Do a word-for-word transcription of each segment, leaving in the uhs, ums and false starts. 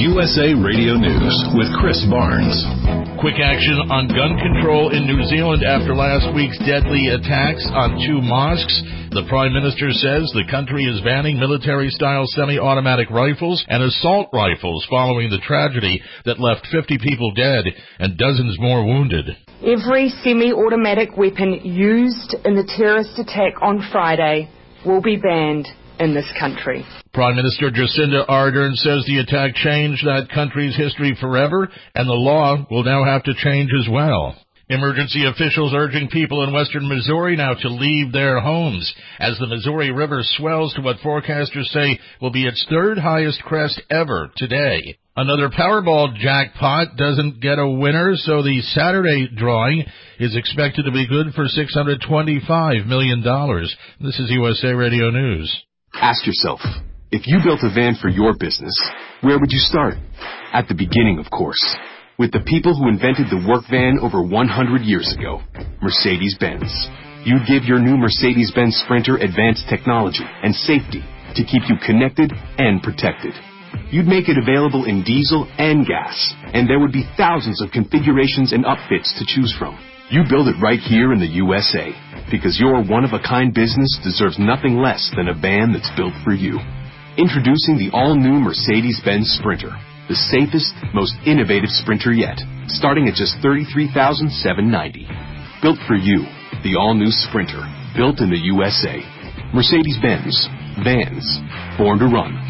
U S A Radio News with Chris Barnes. Quick action on gun control in New Zealand after last week's deadly attacks on two mosques. The Prime Minister says the country is banning military-style semi-automatic rifles and assault rifles following the tragedy that left fifty people dead and dozens more wounded. Every semi-automatic weapon used in the terrorist attack on Friday will be banned in this country. Prime Minister Jacinda Ardern says the attack changed that country's history forever, and the law will now have to change as well. Emergency officials urging people in western Missouri now to leave their homes as the Missouri River swells to what forecasters say will be its third highest crest ever today. Another Powerball jackpot doesn't get a winner, so the Saturday drawing is expected to be good for six hundred twenty-five million dollars. This is U S A Radio News. Ask yourself, if you built a van for your business, where would you start? At the beginning, of course, with the people who invented the work van over one hundred years ago, Mercedes-Benz. You'd give your new Mercedes-Benz Sprinter advanced technology and safety to keep you connected and protected. You'd make it available in diesel and gas, and there would be thousands of configurations and upfits to choose from. You build it right here in the U S A, because your one-of-a-kind business deserves nothing less than a van that's built for you. Introducing the all-new Mercedes-Benz Sprinter, the safest, most innovative Sprinter yet, starting at just thirty-three thousand seven hundred ninety dollars. Built for you, the all-new Sprinter, built in the U S A. Mercedes-Benz. Vans. Born to run.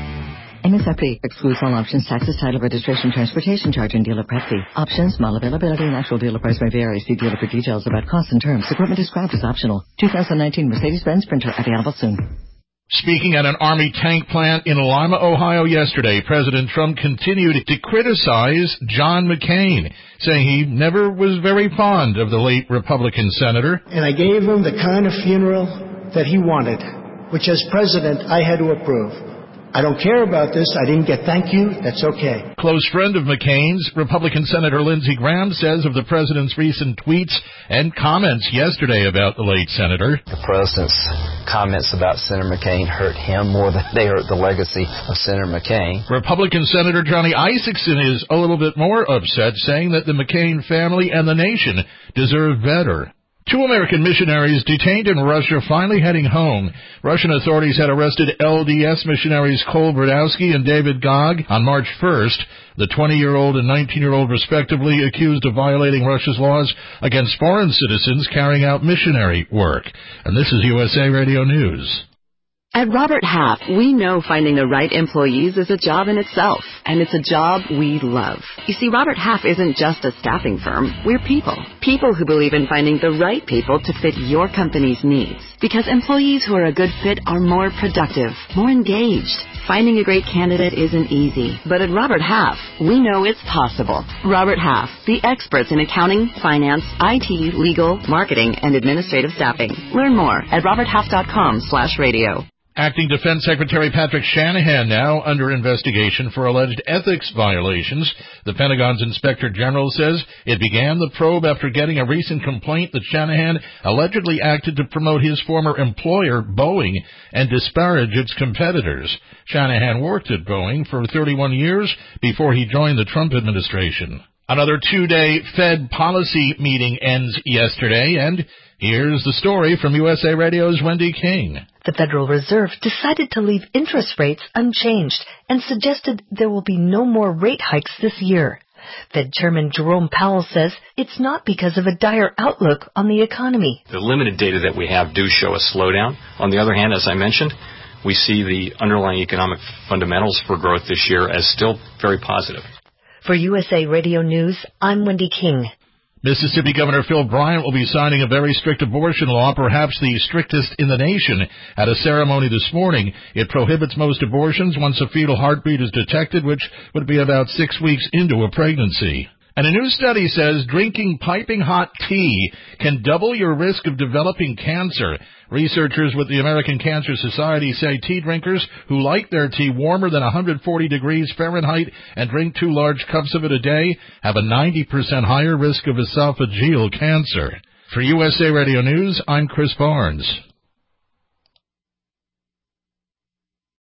M S R P excludes all options, taxes, title, registration, transportation charge, and dealer prep fee. Options, model availability, and actual dealer price may vary. See dealer for details about costs and terms. Equipment described as optional. two thousand nineteen Mercedes-Benz Sprinter available soon. Speaking at an Army tank plant in Lima, Ohio yesterday, President Trump continued to criticize John McCain, saying he never was very fond of the late Republican senator. And I gave him the kind of funeral that he wanted, which as president I had to approve. I don't care about this. I didn't get thank you. That's okay. Close friend of McCain's, Republican Senator Lindsey Graham, says of the president's recent tweets and comments yesterday about the late senator. The president's comments about Senator McCain hurt him more than they hurt the legacy of Senator McCain. Republican Senator Johnny Isakson is a little bit more upset, saying that the McCain family and the nation deserve better. Two American missionaries detained in Russia finally heading home. Russian authorities had arrested L D S missionaries Cole Brodowski and David Gog on March first. The twenty-year-old and nineteen-year-old respectively accused of violating Russia's laws against foreign citizens carrying out missionary work. And this is U S A Radio News. At Robert Half, we know finding the right employees is a job in itself, and it's a job we love. You see, Robert Half isn't just a staffing firm. We're people. People who believe in finding the right people to fit your company's needs. Because employees who are a good fit are more productive, more engaged. Finding a great candidate isn't easy, but at Robert Half, we know it's possible. Robert Half, the experts in accounting, finance, I T, legal, marketing, and administrative staffing. Learn more at robert half dot com slash radio. Acting Defense Secretary Patrick Shanahan now under investigation for alleged ethics violations. The Pentagon's Inspector General says it began the probe after getting a recent complaint that Shanahan allegedly acted to promote his former employer, Boeing, and disparage its competitors. Shanahan worked at Boeing for thirty-one years before he joined the Trump administration. Another two-day Fed policy meeting ends yesterday, and here's the story from U S A Radio's Wendy King. The Federal Reserve decided to leave interest rates unchanged and suggested there will be no more rate hikes this year. Fed Chairman Jerome Powell says it's not because of a dire outlook on the economy. The limited data that we have do show a slowdown. On the other hand, as I mentioned, we see the underlying economic fundamentals for growth this year as still very positive. For U S A Radio News, I'm Wendy King. Mississippi Governor Phil Bryant will be signing a very strict abortion law, perhaps the strictest in the nation. At a ceremony this morning, it prohibits most abortions once a fetal heartbeat is detected, which would be about six weeks into a pregnancy. And a new study says drinking piping hot tea can double your risk of developing cancer. Researchers with the American Cancer Society say tea drinkers who like their tea warmer than one hundred forty degrees Fahrenheit and drink two large cups of it a day have a ninety percent higher risk of esophageal cancer. For U S A Radio News, I'm Chris Barnes.